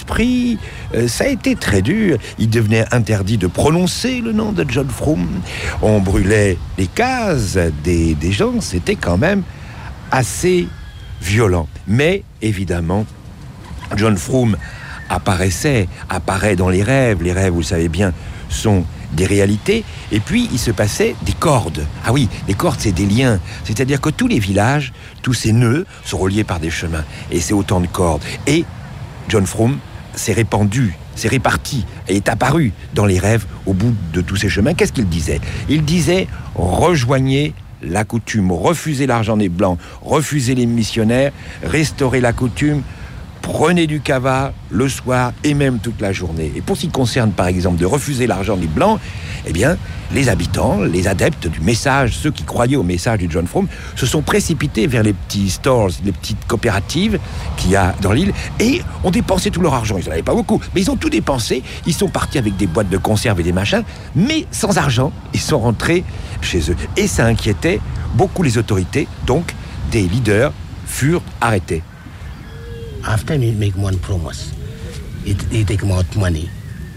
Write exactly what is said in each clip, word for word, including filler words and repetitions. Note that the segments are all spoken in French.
l'esprit, euh, ça a été très dur. Il devenait interdit de prononcer le nom de John Frum. On brûlait les cases des, des gens. C'était quand même assez violent. Mais évidemment, John Frum apparaissait, apparaît dans les rêves. Les rêves, vous le savez bien, sont des réalités. Et puis, il se passait des cordes. Ah oui, les cordes, c'est des liens. C'est-à-dire que tous les villages, tous ces nœuds sont reliés par des chemins. Et c'est autant de cordes. Et John Frum s'est répandu, s'est réparti et est apparu dans les rêves au bout de tous ces chemins. Qu'est-ce qu'il disait ? Il disait « Rejoignez la coutume, refusez l'argent des Blancs, refusez les missionnaires, restaurez la coutume, prenez du kava le soir et même toute la journée. » Et pour ce qui concerne, par exemple, de refuser l'argent des Blancs, eh bien, les habitants, les adeptes du message, ceux qui croyaient au message du John Frum, se sont précipités vers les petits stores, les petites coopératives qu'il y a dans l'île, et ont dépensé tout leur argent. Ils n'en avaient pas beaucoup, mais ils ont tout dépensé. Ils sont partis avec des boîtes de conserve et des machins, mais sans argent. Ils sont rentrés chez eux. Et ça inquiétait beaucoup les autorités, donc des leaders furent arrêtés. After he make one promise, he, he take out money.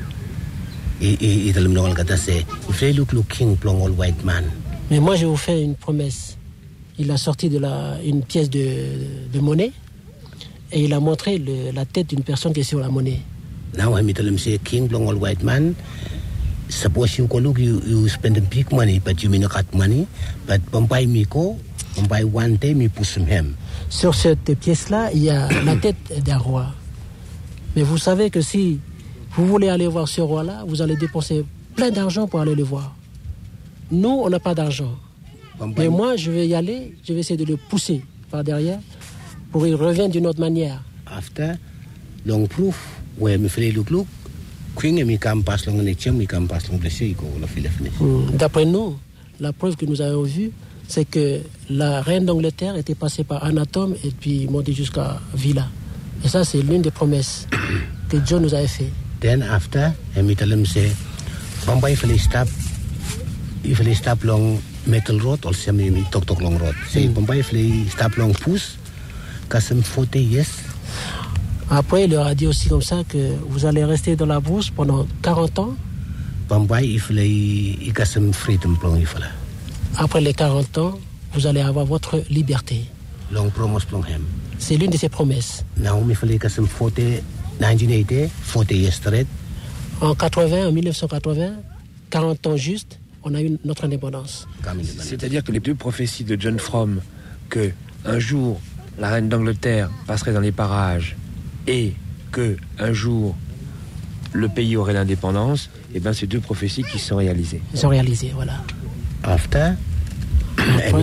He, he, he tell him, say, if they look looking plong all white man. Mais moi, je vous fais une promesse. Il a sorti de la, une pièce de, de monnaie et il a montré le, la tête d'une personne qui est sur la monnaie. Now I tell him, say, king plong all white man. Suppose you go look, you, you spend a big money, but you may not got money. But Bombay Miko, Bombay one day, me push him. Sur cette pièce-là, il y a la tête d'un roi. Mais vous savez que si vous voulez aller voir ce roi-là, vous allez dépenser plein d'argent pour aller le voir. Nous, on n'a pas d'argent. Mais moi, je vais y aller, je vais essayer de le pousser par derrière pour qu'il revienne d'une autre manière. After long proof, where me feel look look, queen me come pass long the chim, me come pass long the sea, go la Philippines. D'après nous, la preuve que nous avons vue, c'est que la reine d'Angleterre était passée par Anatome et puis montée jusqu'à Villa. Et ça, c'est l'une des promesses que John nous avait fait. Then after, I tell him say, Bombay if they stop, if they stop long metal road, also me talk talk long road. Say mm. Bombay if they stop long push, kasem forty years. Après, il leur a dit aussi comme ça que vous allez rester dans la brousse pendant quarante ans. Bombay if they kasem freedom plong ifala. Après les quarante ans, vous allez avoir votre liberté. Long promise plong him. C'est l'une de ses promesses. Now me feel kasem forty. nineteen eighty, forty years straight. En quatre-vingts, en dix-neuf cent quatre-vingts, quarante ans juste, on a eu notre indépendance. C'est-à-dire que les deux prophéties de John Frum, que un jour la reine d'Angleterre passerait dans les parages et que un jour le pays aurait l'indépendance, et bien ces deux prophéties qui sont réalisées. Ils sont réalisées, voilà. After, Après,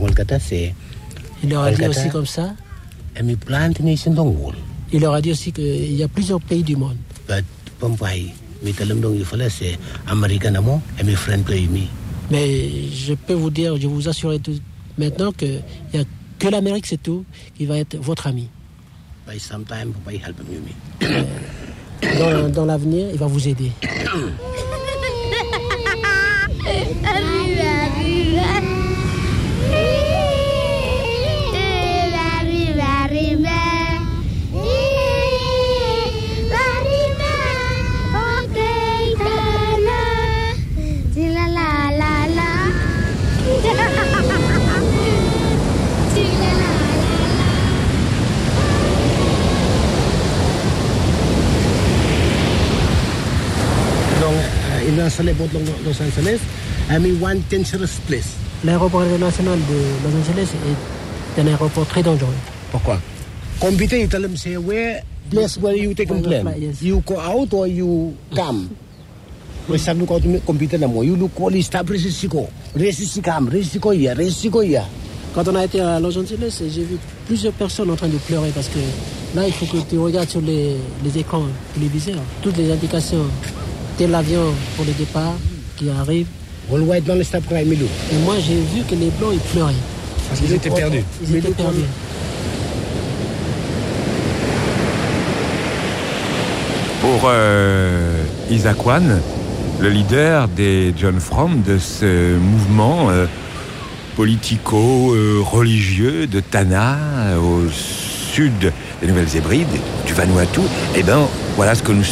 il leur a dit aussi comme ça. Il leur a dit aussi qu'il y a plusieurs pays du monde. But Bombay, me tell them don't you follow say American amo, and my friend play me. Mais je peux vous dire, je vous assure tout maintenant que il y a que l'Amérique, c'est tout, qui va être votre ami. By sometime, Bombay help me. Dans, dans l'avenir, il va vous aider. In Los Angeles, I mean one dangerous place. L'aéroport international de Los Angeles est un aéroport très dangereux. Pourquoi? Computer, you tell them, say, where, place where you take a plane. Yes. You go out or you come. We start look out computer na mo. You look all this stuff, resisiko, resisiko, resisiko ya, resisiko ya. Quand on a été à Los Angeles, j'ai vu plusieurs personnes en train de pleurer parce que là, il faut que tu regardes sur les, les écrans téléviseurs toutes les indications. Tel l'avion pour le départ qui arrive. All white man stop crying, me look. Et moi, j'ai vu que les blancs, ils pleuraient. Parce qu'ils étaient perdus. Ils étaient perdus. Pour euh, Isaac One, le leader des John Frum, de ce mouvement euh, politico-religieux euh, de Tana, euh, au sud des Nouvelles-Hébrides, du Vanuatu, eh ben, Voilà ce que nous